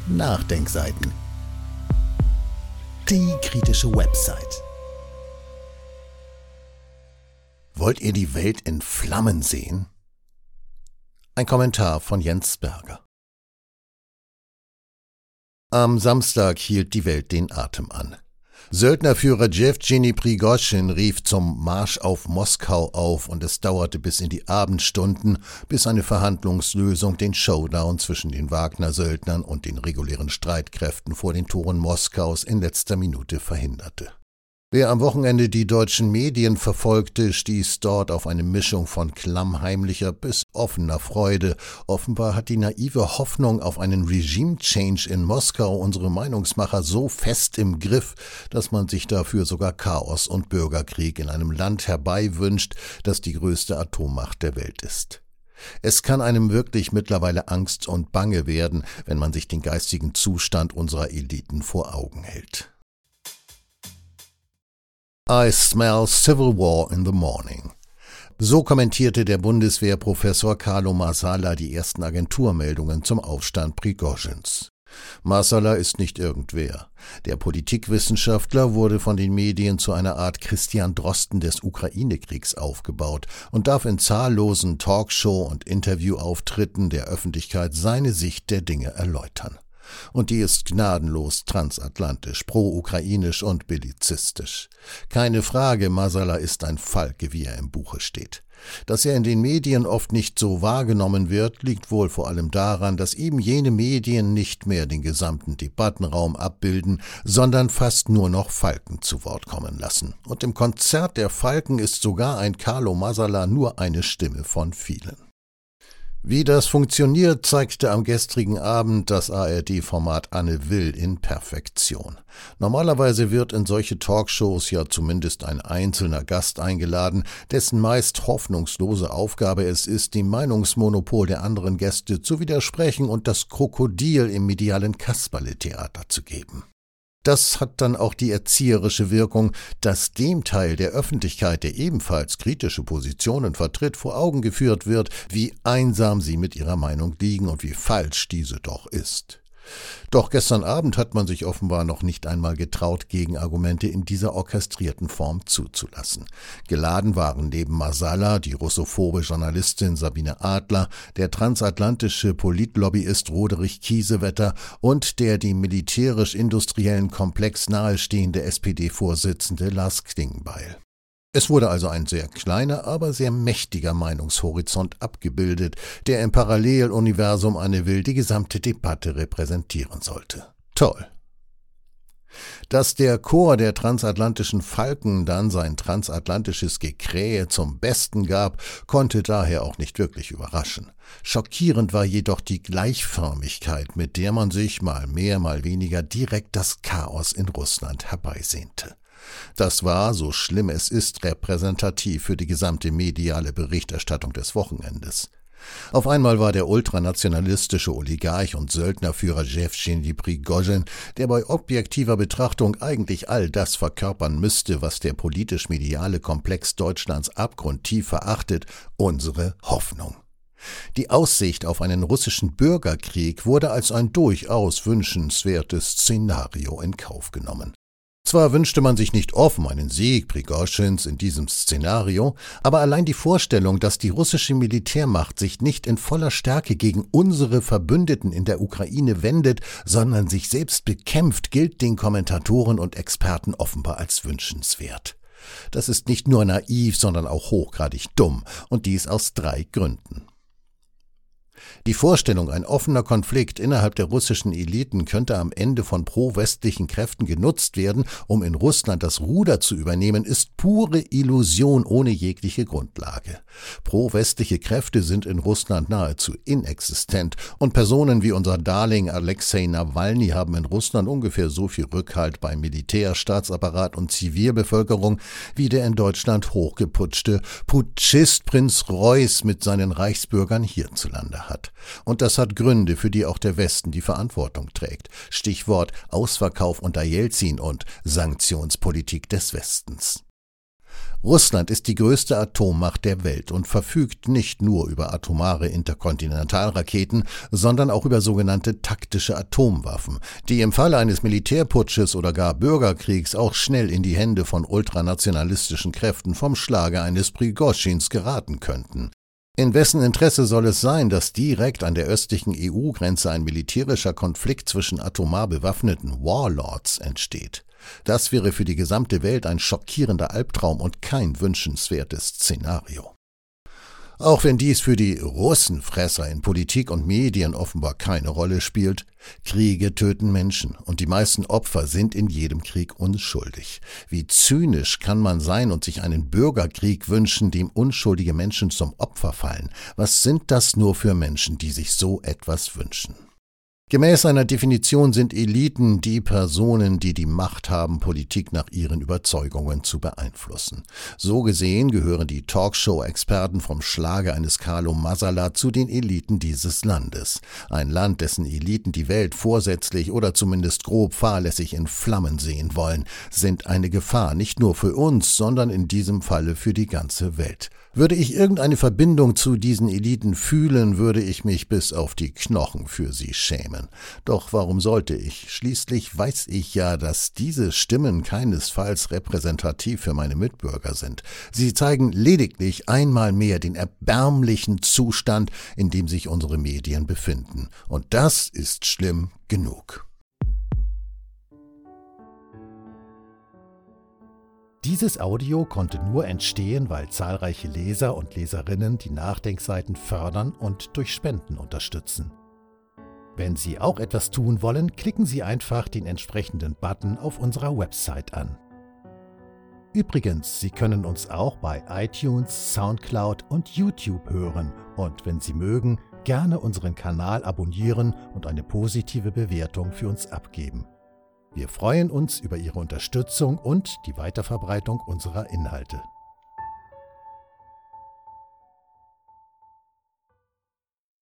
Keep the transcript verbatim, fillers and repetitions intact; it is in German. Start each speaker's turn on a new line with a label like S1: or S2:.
S1: Nachdenkseiten. Die kritische Website. Wollt ihr die Welt in Flammen sehen? Ein Kommentar von Jens Berger. Am Samstag hielt die Welt den Atem an. Söldnerführer Jewgeni Prigoschin rief zum Marsch auf Moskau auf und es dauerte bis in die Abendstunden, bis eine Verhandlungslösung den Showdown zwischen den Wagner-Söldnern und den regulären Streitkräften vor den Toren Moskaus in letzter Minute verhinderte. Wer am Wochenende die deutschen Medien verfolgte, stieß dort auf eine Mischung von klammheimlicher bis offener Freude. Offenbar hat die naive Hoffnung auf einen Regime-Change in Moskau unsere Meinungsmacher so fest im Griff, dass man sich dafür sogar Chaos und Bürgerkrieg in einem Land herbeiwünscht, das die größte Atommacht der Welt ist. Es kann einem wirklich mittlerweile Angst und Bange werden, wenn man sich den geistigen Zustand unserer Eliten vor Augen hält. I smell civil war in the morning. So kommentierte der Bundeswehrprofessor Carlo Marsala die ersten Agenturmeldungen zum Aufstand Prigoschins. Marsala ist nicht irgendwer. Der Politikwissenschaftler wurde von den Medien zu einer Art Christian Drosten des Ukraine-Kriegs aufgebaut und darf in zahllosen Talkshow- und Interviewauftritten der Öffentlichkeit seine Sicht der Dinge erläutern. Und die ist gnadenlos transatlantisch, pro-ukrainisch und bellizistisch. Keine Frage, Marsala ist ein Falke, wie er im Buche steht. Dass er in den Medien oft nicht so wahrgenommen wird, liegt wohl vor allem daran, dass eben jene Medien nicht mehr den gesamten Debattenraum abbilden, sondern fast nur noch Falken zu Wort kommen lassen. Und im Konzert der Falken ist sogar ein Carlo Marsala nur eine Stimme von vielen. Wie das funktioniert, zeigte am gestrigen Abend das A R D-Format Anne Will in Perfektion. Normalerweise wird in solche Talkshows ja zumindest ein einzelner Gast eingeladen, dessen meist hoffnungslose Aufgabe es ist, dem Meinungsmonopol der anderen Gäste zu widersprechen und das Krokodil im medialen Kasperle-Theater zu geben. Das hat dann auch die erzieherische Wirkung, dass dem Teil der Öffentlichkeit, der ebenfalls kritische Positionen vertritt, vor Augen geführt wird, wie einsam sie mit ihrer Meinung liegen und wie falsch diese doch ist. Doch gestern Abend hat man sich offenbar noch nicht einmal getraut, Gegenargumente in dieser orchestrierten Form zuzulassen. Geladen waren neben Marsala die russophobe Journalistin Sabine Adler, der transatlantische Politlobbyist Roderich Kiesewetter und der dem militärisch-industriellen Komplex nahestehende S P D-Vorsitzende Lars Klingbeil. Es wurde also ein sehr kleiner, aber sehr mächtiger Meinungshorizont abgebildet, der im Paralleluniversum Anne Will die gesamte Debatte repräsentieren sollte. Toll! Dass der Chor der transatlantischen Falken dann sein transatlantisches Gekrähe zum Besten gab, konnte daher auch nicht wirklich überraschen. Schockierend war jedoch die Gleichförmigkeit, mit der man sich mal mehr, mal weniger direkt das Chaos in Russland herbeisehnte. Das war, so schlimm es ist, repräsentativ für die gesamte mediale Berichterstattung des Wochenendes. Auf einmal war der ultranationalistische Oligarch und Söldnerführer Jewgeni Prigoschin, der bei objektiver Betrachtung eigentlich all das verkörpern müsste, was der politisch-mediale Komplex Deutschlands abgrundtief verachtet, unsere Hoffnung. Die Aussicht auf einen russischen Bürgerkrieg wurde als ein durchaus wünschenswertes Szenario in Kauf genommen. Zwar wünschte man sich nicht offen einen Sieg Prigoschins in diesem Szenario, aber allein die Vorstellung, dass die russische Militärmacht sich nicht in voller Stärke gegen unsere Verbündeten in der Ukraine wendet, sondern sich selbst bekämpft, gilt den Kommentatoren und Experten offenbar als wünschenswert. Das ist nicht nur naiv, sondern auch hochgradig dumm, und dies aus drei Gründen. Die Vorstellung, ein offener Konflikt innerhalb der russischen Eliten könnte am Ende von pro-westlichen Kräften genutzt werden, um in Russland das Ruder zu übernehmen, ist pure Illusion ohne jegliche Grundlage. Pro-westliche Kräfte sind in Russland nahezu inexistent und Personen wie unser Darling Alexei Nawalny haben in Russland ungefähr so viel Rückhalt beim Militär, Staatsapparat und Zivilbevölkerung wie der in Deutschland hochgeputschte Putschist Prinz Reuß mit seinen Reichsbürgern hierzulande hat. Und das hat Gründe, für die auch der Westen die Verantwortung trägt. Stichwort Ausverkauf unter Jelzin und Sanktionspolitik des Westens. Russland ist die größte Atommacht der Welt und verfügt nicht nur über atomare Interkontinentalraketen, sondern auch über sogenannte taktische Atomwaffen, die im Falle eines Militärputsches oder gar Bürgerkriegs auch schnell in die Hände von ultranationalistischen Kräften vom Schlage eines Prigoschins geraten könnten. In wessen Interesse soll es sein, dass direkt an der östlichen E U-Grenze ein militärischer Konflikt zwischen atomar bewaffneten Warlords entsteht? Das wäre für die gesamte Welt ein schockierender Albtraum und kein wünschenswertes Szenario. Auch wenn dies für die Russenfresser in Politik und Medien offenbar keine Rolle spielt, Kriege töten Menschen und die meisten Opfer sind in jedem Krieg unschuldig. Wie zynisch kann man sein und sich einen Bürgerkrieg wünschen, dem unschuldige Menschen zum Opfer fallen? Was sind das nur für Menschen, die sich so etwas wünschen? Gemäß einer Definition sind Eliten die Personen, die die Macht haben, Politik nach ihren Überzeugungen zu beeinflussen. So gesehen gehören die Talkshow-Experten vom Schlage eines Carlo Masala zu den Eliten dieses Landes. Ein Land, dessen Eliten die Welt vorsätzlich oder zumindest grob fahrlässig in Flammen sehen wollen, sind eine Gefahr nicht nur für uns, sondern in diesem Falle für die ganze Welt. Würde ich irgendeine Verbindung zu diesen Eliten fühlen, würde ich mich bis auf die Knochen für sie schämen. Doch warum sollte ich? Schließlich weiß ich ja, dass diese Stimmen keinesfalls repräsentativ für meine Mitbürger sind. Sie zeigen lediglich einmal mehr den erbärmlichen Zustand, in dem sich unsere Medien befinden. Und das ist schlimm genug. Dieses Audio konnte nur entstehen, weil zahlreiche Leser und Leserinnen die Nachdenkseiten fördern und durch Spenden unterstützen. Wenn Sie auch etwas tun wollen, klicken Sie einfach den entsprechenden Button auf unserer Website an. Übrigens, Sie können uns auch bei iTunes, Soundcloud und YouTube hören und wenn Sie mögen, gerne unseren Kanal abonnieren und eine positive Bewertung für uns abgeben. Wir freuen uns über Ihre Unterstützung und die Weiterverbreitung unserer Inhalte.